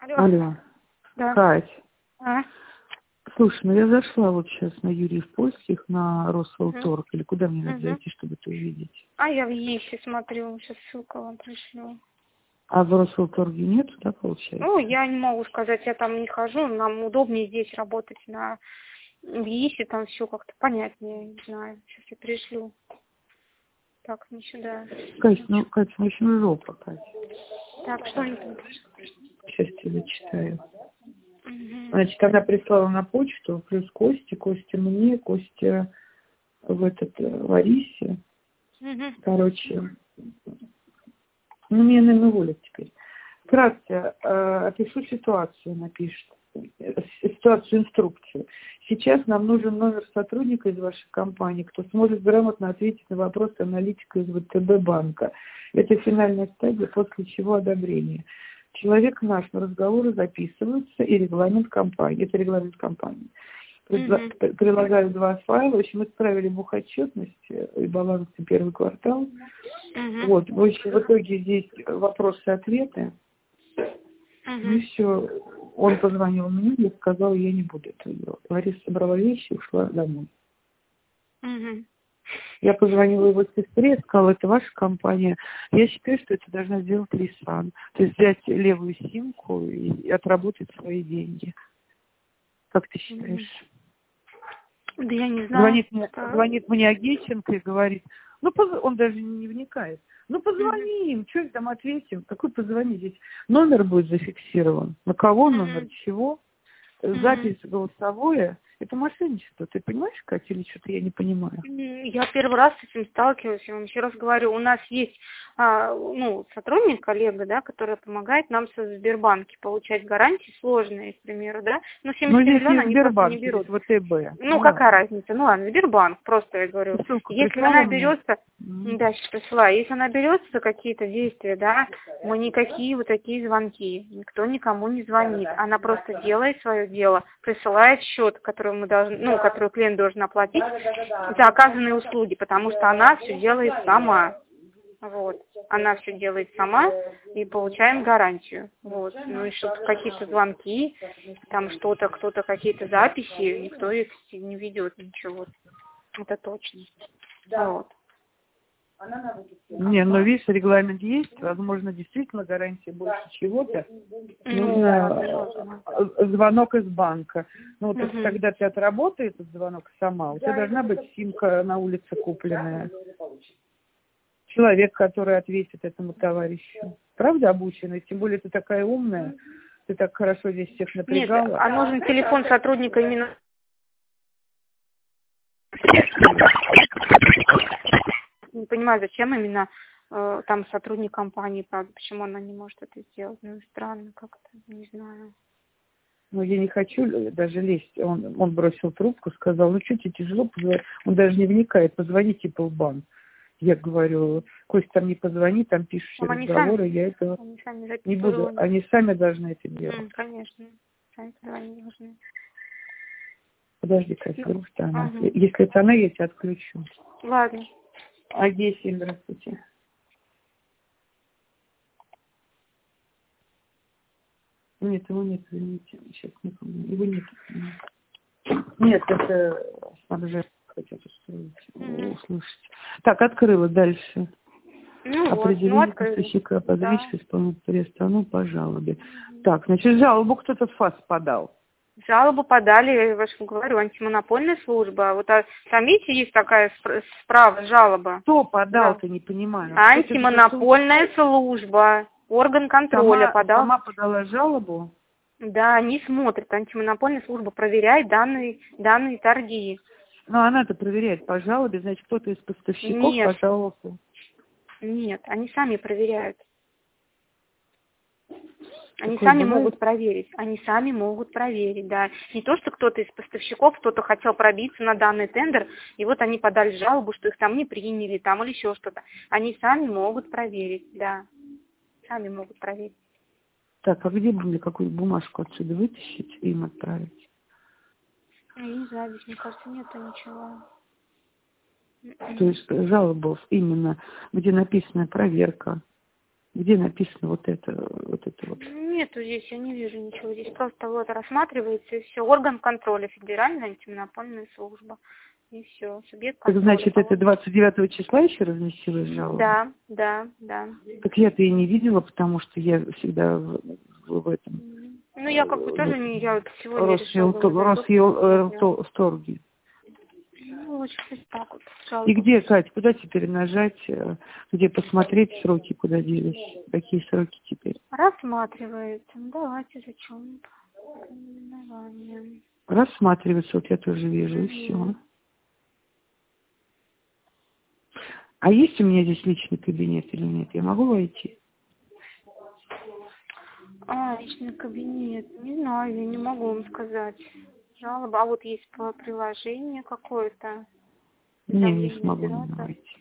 Алло. Алло. Да. Кать. А? Слушай, ну я зашла вот сейчас на Юрьев Польских, на Росвелторг, или куда мне надо зайти, чтобы это увидеть? А я в ЕСе смотрю, сейчас ссылку вам пришлю. А в Росвелторге нету, да, получается? Ну, я не могу сказать, я там не хожу, нам удобнее здесь работать в ЕСе, там все как-то понятнее, не знаю. Сейчас я пришлю. Так, не сюда. Кать, ну очень жопа, Кать. Так, что они там? Сейчас тебе читаю. Угу. Значит, она прислала на почту, плюс Костя мне, Костя Ларисе. Угу. Короче, ну, меня, наверное, уволят теперь. Вкратце, опишу ситуацию, напишет. Ситуацию, инструкцию. Сейчас нам нужен номер сотрудника из вашей компании, кто сможет грамотно ответить на вопросы аналитика из ВТБ банка. Это финальная стадия, после чего одобрение. Человек наш на разговоры записывается и регламент компании. Это регламент компании. Прилагаю 2 файла. В общем, исправили бухотчетность и баланс на первый квартал. Вот. В общем, в итоге здесь вопросы-ответы. Ну и все. Он позвонил мне и сказал, я не буду этого делать. Лариса собрала вещи и ушла домой. Я позвонила его сестре, сказала, это ваша компания. Я считаю, что это должна сделать Лисан. То есть взять левую симку и отработать свои деньги. Как ты считаешь? Да я не знаю. Звонит мне Агейченко и говорит, он даже не вникает. Ну, позвони им, что им там ответим? Какой позвони здесь? Номер будет зафиксирован. На кого номер, чего? Запись голосовое. Это мошенничество. Ты понимаешь, Катя, или что-то я не понимаю? Я первый раз с этим сталкиваюсь. Я вам еще раз говорю, у нас есть сотрудник, коллега, да, который помогает нам со Сбербанке получать гарантии сложные, к примеру, да. Но 70 миллионов они просто не берут. ВТБ. Какая разница? Ну ладно, Сбербанк, просто я говорю. Ссылку Если она берется, да, сейчас пришла, если она берется за какие-то действия, да, мы никакие вот такие звонки, никто никому не звонит. Она просто делает свое дело, присылает счет, который мы должны, который клиент должен оплатить за оказанные услуги, потому что она все делает сама. Вот. Она все делает сама и получаем гарантию. Вот. Ну и что-то какие-то звонки, там что-то, кто-то какие-то записи, никто их не ведет, ничего. Это точно. Вот. Не, но видишь, регламент есть, возможно, действительно гарантия больше чего-то. Нужно звонок из банка. Ну, так когда ты отработаешь этот звонок сама, у тебя должна быть симка на улице купленная. Человек, который ответит этому товарищу. Правда обученный? Тем более ты такая умная, ты так хорошо здесь всех напрягала. Нет, а нужен телефон сотрудника именно... Не понимаю, зачем именно там сотрудник компании, правда, почему она не может это сделать. Ну, странно как-то, не знаю. Ну, я не хочу даже лезть. Он бросил трубку, сказал, что тебе тяжело позвонить? Он даже не вникает, позвоните по банк. Я говорю, Костя, там не позвони, там пишущие разговоры, я этого не буду. Они сами должны это делать. Конечно, сами позвонить должны. Подожди, Катя, вдруг что она. Если это она, я тебя отключу. Ладно. Агессия, здравствуйте. Нет, его нет, извините. Сейчас не помню. Его нет. Нет, это снабжение хотят устроить, услышать. Так, открыла дальше. Определение поставщика подвижки исполнить перестану по жалобе. Так, значит, жалобу кто-то в ФАС подал. Жалобу подали, я вам говорю, антимонопольная служба. Вот там, видите, есть такая справа, жалоба. Кто подал, ты не понимаю. Антимонопольная служба. Орган контроля подал. Сама подала жалобу? Да, они смотрят. Антимонопольная служба проверяет данные торги. Ну, она-то проверяет по жалобе, значит, кто-то из поставщиков пожаловался. Нет, они сами проверяют. Они сами могут проверить. Они сами могут проверить, да. Не то, что кто-то из поставщиков, кто-то хотел пробиться на данный тендер, и вот они подали жалобу, что их там не приняли, там или еще что-то. Они сами могут проверить, да. Сами могут проверить. Так, а где бы мне какую-то бумажку отсюда вытащить и им отправить? Я не знаю, здесь, мне кажется, нету ничего. То есть жалоба именно, где написана проверка, где написано вот это вот. Нет. нету здесь, я не вижу ничего. Здесь просто вот рассматривается и все. Орган контроля, Федеральная антимонопольная служба. И все. Субъект Так контроля. значит, это 29 числа еще разместилась жалоба? Да, да, да. Так я-то и не видела, потому что я всегда в этом... Ну, я как бы тоже не, я вот сегодня решила. Росвелторге. Ну, лучше так вот. И Жалобу. где, Кать, куда теперь нажать, где посмотреть сроки, куда делись? Какие сроки теперь? Рассматривается. Ну, давайте зачем? Наименование. Рассматривается, вот я тоже вижу, и все. А есть у меня здесь личный кабинет или нет? Я могу войти? Личный кабинет. Не знаю, я не могу вам сказать. Жалоба. А вот есть приложение какое-то. Не смогу войти.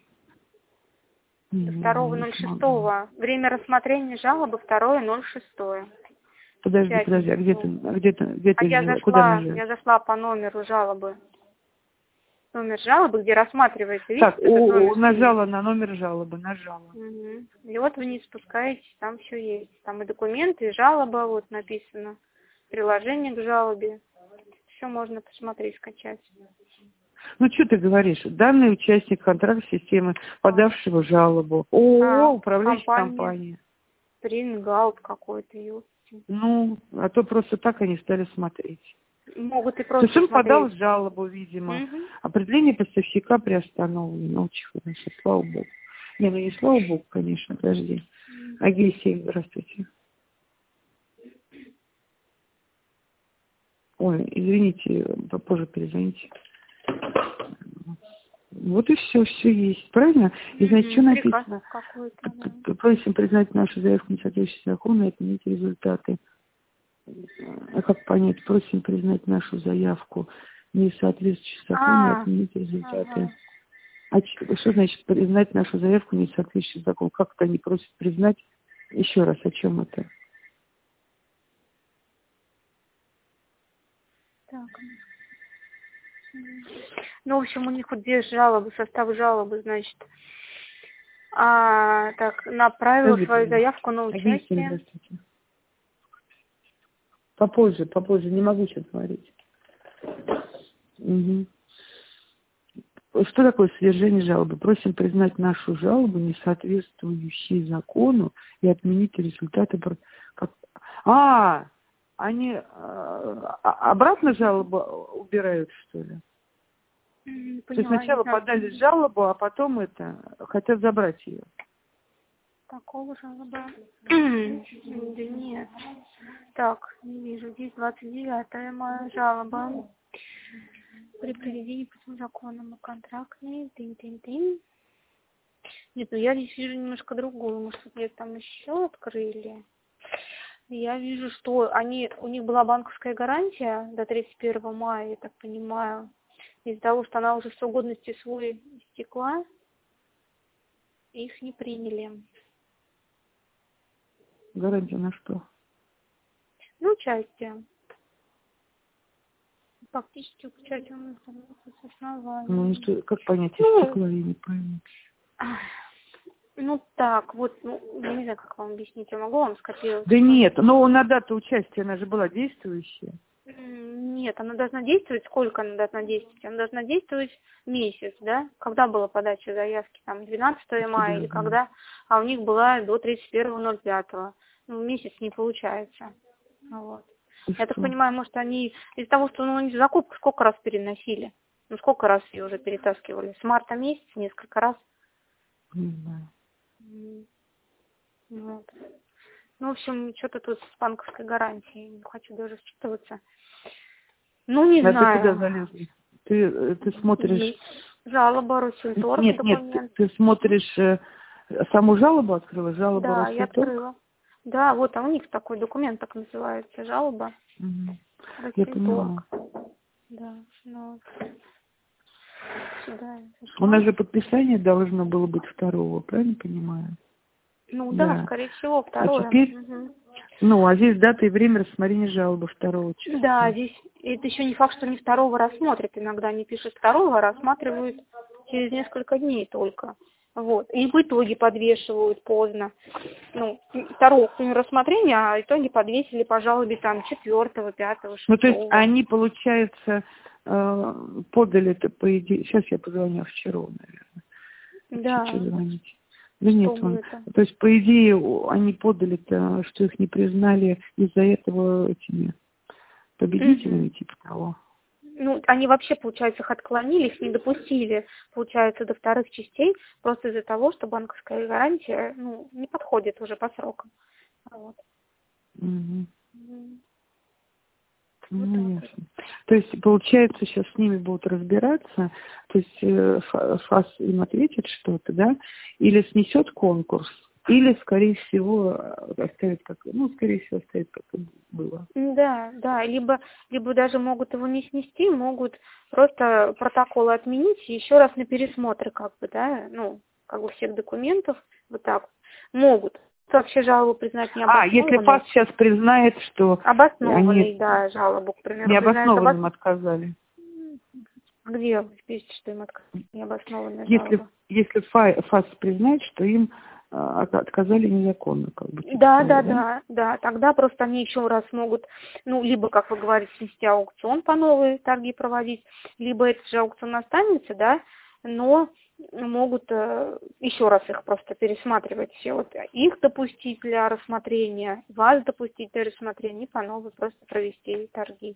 2.06. Время рассмотрения жалобы 2.06. Подожди, а где ты я зашла по номеру жалобы. Номер жалобы, где рассматривается. Так, нажала на номер жалобы, нажала. Угу. И вот вниз спускаетесь, там все есть. Там и документы, и жалоба, вот написано. Приложение к жалобе. Все можно посмотреть, скачать. Ну, что ты говоришь? Данный участник контракта системы, подавшего жалобу. Управляющая компания. Спрингаут какой-то. Ну, а то просто так они стали смотреть. Могут и просто То есть он смотреть. подал жалобу, видимо. Определение поставщика приостановлено. Очень хорошо, слава богу. Не слава богу, конечно, подожди. Агессия, здравствуйте. Ой, извините, попозже перезвоните. Вот и все есть, правильно? И значит, что написано? Просим признать нашу заявку несоответствующей закону и отменить результаты. А как понять? Просим признать нашу заявку несоответствующей закону и отменить результаты. А что значит признать нашу заявку несоответствующей закону? Как это они просят признать? Еще раз, о чем это? Так. Ну, в общем, у них вот здесь жалобы, состав жалобы, значит. Так, направила свою заявку на участие. Попозже, не могу сейчас говорить. Угу. Что такое содержание жалобы? Просим признать нашу жалобу несоответствующей закону и отменить результаты. Они обратно жалобу убирают, что ли? То есть сначала подали жалобу, а потом хотят забрать ее. Такого жалоба? Да нет. Так, не вижу. Здесь 29-я моя жалоба. При проведении по всем законам и контрактной. Тын-тын-тын. Нет, ну я здесь вижу немножко другую. Может, где-то там еще открыли. Я вижу, что у них была банковская гарантия до 31 мая, я так понимаю. Из-за того, что она уже срок годности свой истекла, их не приняли. Гарантия на что? Ну, участие. Фактически участие с основания. Ну, что, как понять, истекла, я не пойму. Ну, так, вот, я не знаю, как вам объяснить, я могу вам скопировать? Да нет, но на дату участия она же была действующая. Нет, она должна действовать, сколько она должна действовать? Она должна действовать месяц, да? Когда была подача заявки, там, 12 мая или когда? А у них была до 31.05. Ну, месяц не получается. Вот. Я так понимаю, может, они из-за того, что они закупку сколько раз переносили? Ну, сколько раз ее уже перетаскивали? С марта месяца несколько раз? Не знаю. Вот. Ну, в общем, что-то тут с банковской гарантией. Не хочу даже считываться. Ну, не знаю. Ты куда залезла? Ты смотришь... Есть жалоба Росвелторг, документ. Нет, ты смотришь... Саму жалобу открыла? Жалобу да, Росвелторг? Я открыла. Да, вот, а у них такой документ так называется, жалоба. Я поняла. Да, ну... Сюда. У нас же подписание должно было быть 2-го, правильно понимаю? Ну да, скорее всего, 2-е. А теперь, а здесь дата и время рассмотрения жалобы 2-го числа. Да, здесь это еще не факт, что не 2-го рассмотрят. Иногда они пишут 2-го, а рассматривают через несколько дней только. Вот. И в итоге подвешивают поздно. Ну, второго рассмотрения, а итоги подвесили по жалобе там 4-го, 5-го, 6-го. Ну, то есть они, получается, подали это по идее... Сейчас я позвоню вчера, наверное. Да. Чуть-чуть звонить. Да нет, то есть, по идее, они подали-то, что их не признали из-за этого этими победителями, типа того. Ну, они вообще, получается, их отклонили, их не допустили, получается, до вторых частей, просто из-за того, что банковская гарантия, ну, не подходит уже по срокам. Вот. Угу. Вот ну, ясно. То есть, получается, сейчас с ними будут разбираться, то есть ФАС им ответит что-то, да, или снесет конкурс, или, скорее всего, оставит как, ну, скорее всего, оставит как было. Да, да, либо даже могут его не снести, могут просто протоколы отменить и еще раз на пересмотр, как бы, да, ну, как бы всех документов, вот так могут. Вообще жалобу признать необоснованной. Если ФАС сейчас признает, что обоснованной, они да, жалобу, к примеру, необоснованным отказали. Где вы пишете, что им отказали необоснованная жалоба? Если ФАС признает, что им отказали незаконно, как бы. Да. Тогда просто они еще раз могут, ну, либо, как вы говорите, снести аукцион по новой торги проводить, либо этот же аукцион останется, да, но могут еще раз их просто пересматривать все. Вот их допустить для рассмотрения, вас допустить для рассмотрения и по новой просто провести торги.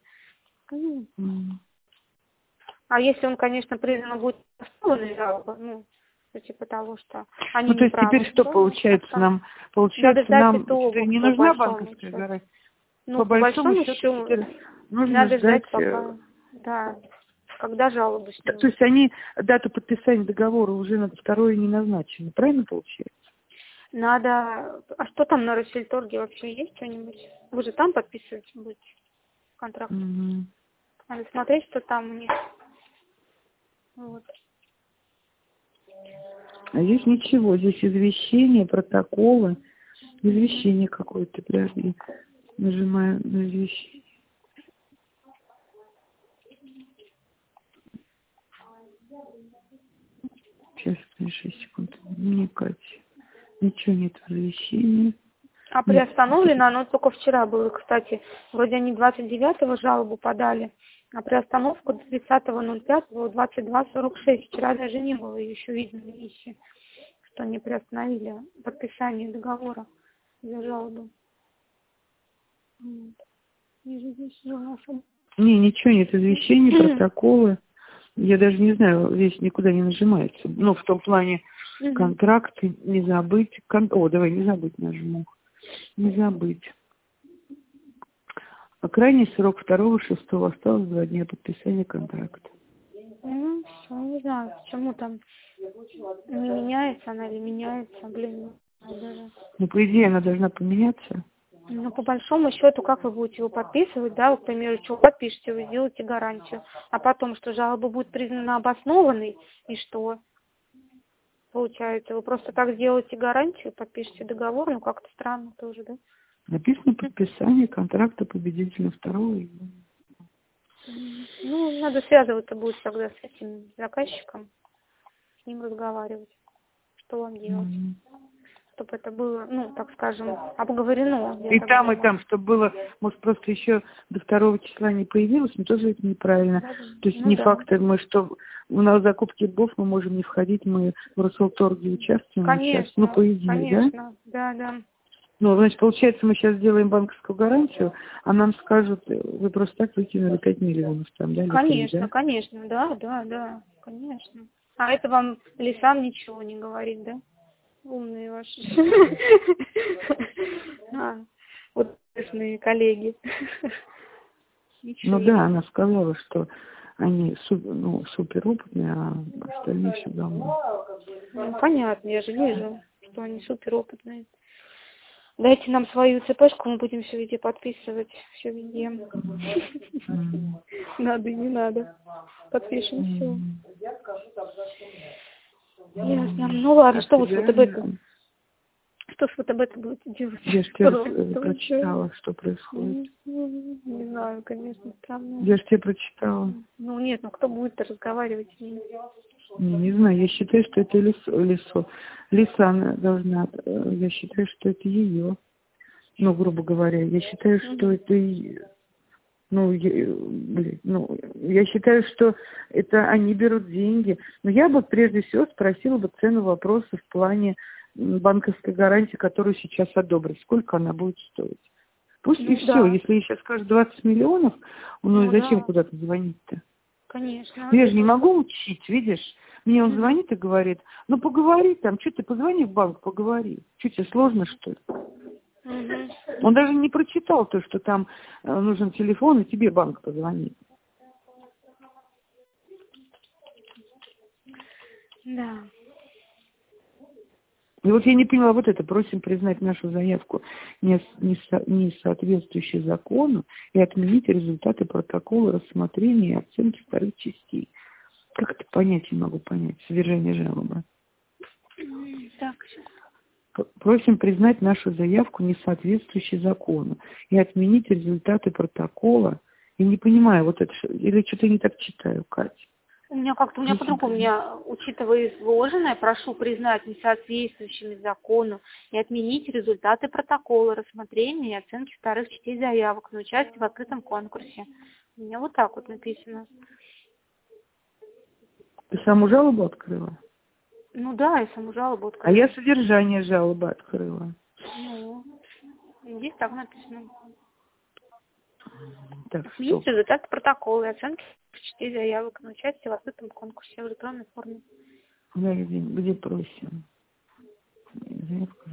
А если он, конечно, признан будет основанной жалобой, ну, типа того, что они то есть теперь что получается нам? Получается, нам теперь не нужна банковская гарантия? Ну, по большому счету нужно ждать... пока, да, когда жалобу снимут. То есть они дату подписания договора уже на 2-ю не назначены, правильно получается? Надо... А что там на Россельторге вообще есть что-нибудь? Вы же там подписываете будете контракт? Надо смотреть, что там у них. Вот. А здесь ничего, здесь извещение, протоколы, извещение какое-то, подожди, нажимаю на извещение. Сейчас, 6 секунд, мне Катя, ничего нет в извещении. А приостановлено оно только вчера было, кстати, вроде они 29-го жалобу подали, а приостановку 30.05 22:46. Вчера даже не было еще видно вещи, что они приостановили подписание договора за жалобу. Вот. Не, ничего нет, извещений, протоколы. Я даже не знаю, здесь никуда не нажимается. Ну, в том плане контракты, не забыть. Давай, не забыть нажму. Не забыть. А крайний срок 2-6 осталось 2 дня подписания контракта. Ну, все, не знаю, почему там не меняется она или меняется, блин. Ну, по идее, она должна поменяться. Ну, по большому счету, как вы будете его подписывать, да, вы, к примеру, что подпишете, вы сделаете гарантию, а потом, что жалоба будет признана обоснованной, и что? Получается, вы просто так сделаете гарантию, подпишете договор, ну, как-то странно тоже, да? Написано подписание контракта победителя 2-го. Ну, надо связываться будет тогда с этим заказчиком, с ним разговаривать, что вам делать. Чтобы это было, ну, так скажем, обговорено. И там, чтобы было, может, просто еще до 2 числа не появилось, но тоже это неправильно. То есть не факт, что на закупке БОВ мы можем не входить, мы в Россельторге участвуем. Конечно, ну, по идее, конечно, да. Ну, значит, получается, мы сейчас сделаем банковскую гарантию, а нам скажут, вы просто так выкинули 5 миллионов там, да? Конечно, 3, да? конечно, да, конечно. А это вам лесам ничего не говорит, да? Умные ваши. Вот умные коллеги. Ну да, она сказала, что они супер опытные, а остальные все давно. Ну, понятно, я же вижу, что они супер опытные. Дайте нам свою цепочку, мы будем все везде подписывать, все везде. Надо и не надо. Подпишем все. Ясно. Ну ладно, что вы с ВТБ-то? Что с ВТБ-то будете делать? Я же тебе прочитала, что происходит. Не знаю, конечно, странно. Я же тебе прочитала. Ну нет, кто будет разговаривать с ним? Не знаю, я считаю, что это лицо. Лиса она должна, я считаю, что это ее. Ну, грубо говоря, я считаю, что это я считаю, что это они берут деньги. Но я бы прежде всего спросила бы цену вопроса в плане банковской гарантии, которую сейчас одобрят. Сколько она будет стоить? Пусть и все. Если ей сейчас скажут 20 миллионов, зачем куда-то звонить-то? Конечно. Я же не могу учить, видишь? Мне он звонит и говорит, поговори там, что ты, позвони в банк, поговори. Что тебе сложно, что ли? Он даже не прочитал то, что там нужен телефон, и тебе банк позвонит. Да. И вот я не поняла вот это. Просим признать нашу заявку не соответствующей закону и отменить результаты протокола рассмотрения и оценки вторых частей. Как это понять, не могу понять, содержание жалобы. Так. Просим признать нашу заявку не соответствующей закону и отменить результаты протокола. Я не понимаю, вот это, или что-то я не так читаю, Катя. У меня по-другому, учитывая изложенное, прошу признать несоответствующими закону и отменить результаты протокола рассмотрения и оценки вторых частей заявок на участие в открытом конкурсе. У меня вот так вот написано. Ты саму жалобу открыла? Да, я саму жалобу открыла. А я содержание жалобы открыла. Здесь так написано. Так, отменить результаты протокола и оценки частей заявок на участие в открытом конкурсе в электронной форме. Где просим? Заявка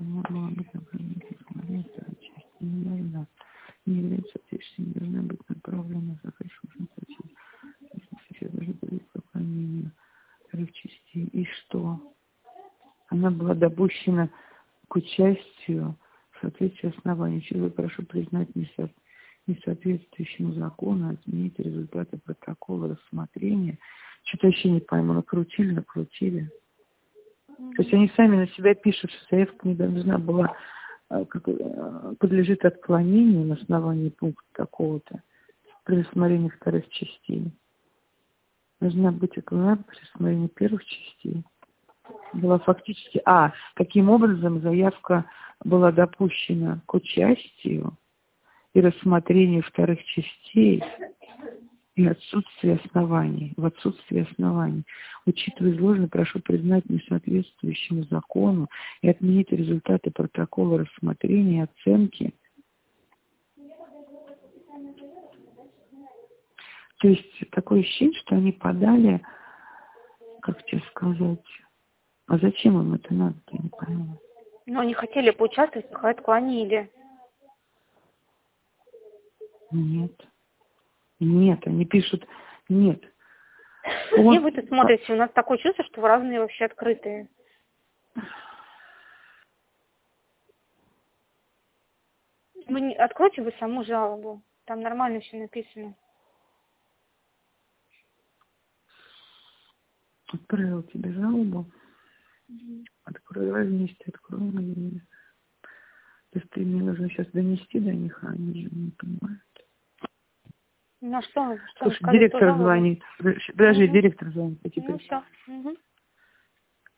не является соответствующей, не должна быть направлена заказчиком сейчас даже будет выполнение вторых частей. И что? Она была допущена к участию в соответствии оснований. Чего я прошу признать несоответствующему закону, отменить результаты протокола рассмотрения. Что-то вообще не пойму, накрутили. То есть они сами на себя пишут, что заявка не должна была, подлежит отклонению на основании пункта такого-то при рассмотрении вторых частей. Должна быть отклонена при рассмотрении первых частей. Была фактически... каким образом заявка была допущена к участию и рассмотрению вторых частей и отсутствие оснований. В отсутствие оснований. Учитывая изложенное, прошу признать несоответствующему закону и отменить результаты протокола рассмотрения и оценки. То есть такое ощущение, что они подали, как тебе сказать, а зачем им это надо, я не понимаю. Они хотели поучаствовать, их отклонили. Нет, они пишут нет. Где вы тут смотрите? У нас такое чувство, что вы разные вообще открытые. Откройте вы саму жалобу. Там нормально все написано. Отправила тебе жалобу. Открой вместе, открой. То есть мне нужно сейчас донести до них, а они же не понимают. Что Слушай, директор звонит. Подожди, директор звонит. Все.